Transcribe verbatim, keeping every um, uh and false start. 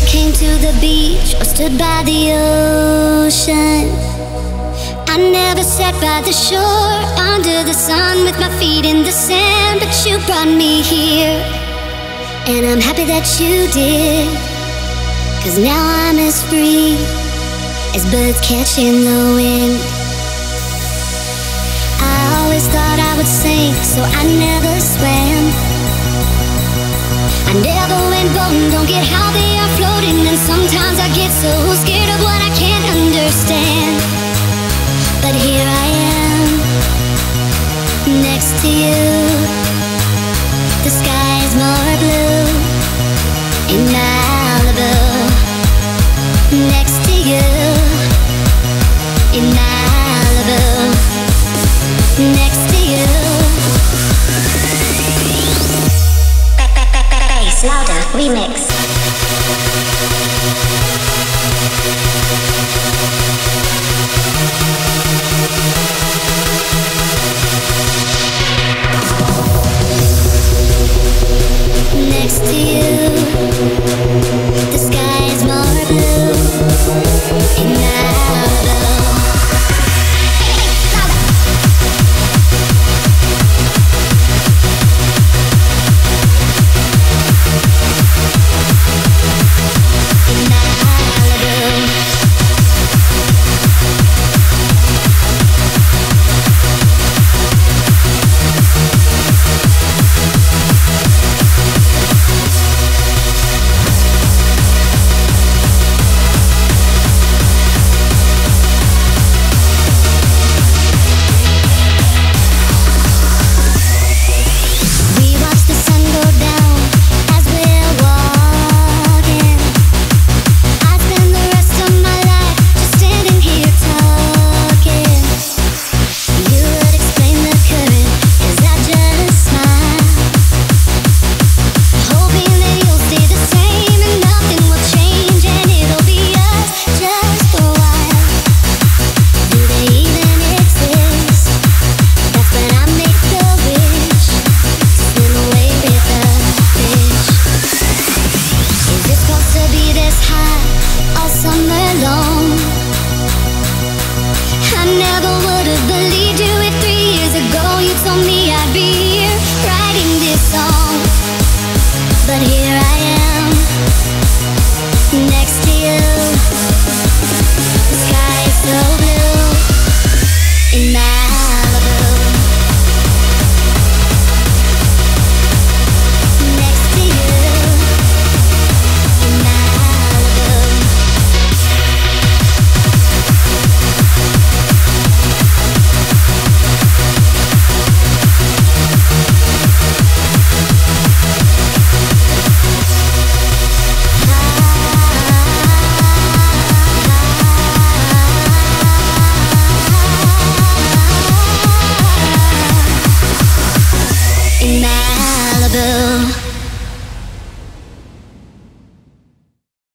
came to the beach or stood by the ocean. I never sat by the shore under the sun with my feet in the sand, but you brought me here, and I'm happy that you did, 'cause now I'm as free as birds catching the wind. I always thought I would sink, so I never swam. I never went boating, don't get how they are floating, and sometimes I get so scared of what I can't understand. But here I am, next to you. The sky is more blue in Malibu. Next to you in Malibu. Next to you. Bass Louder Remix. Next to you, the sky is more blue in Malibu. Told me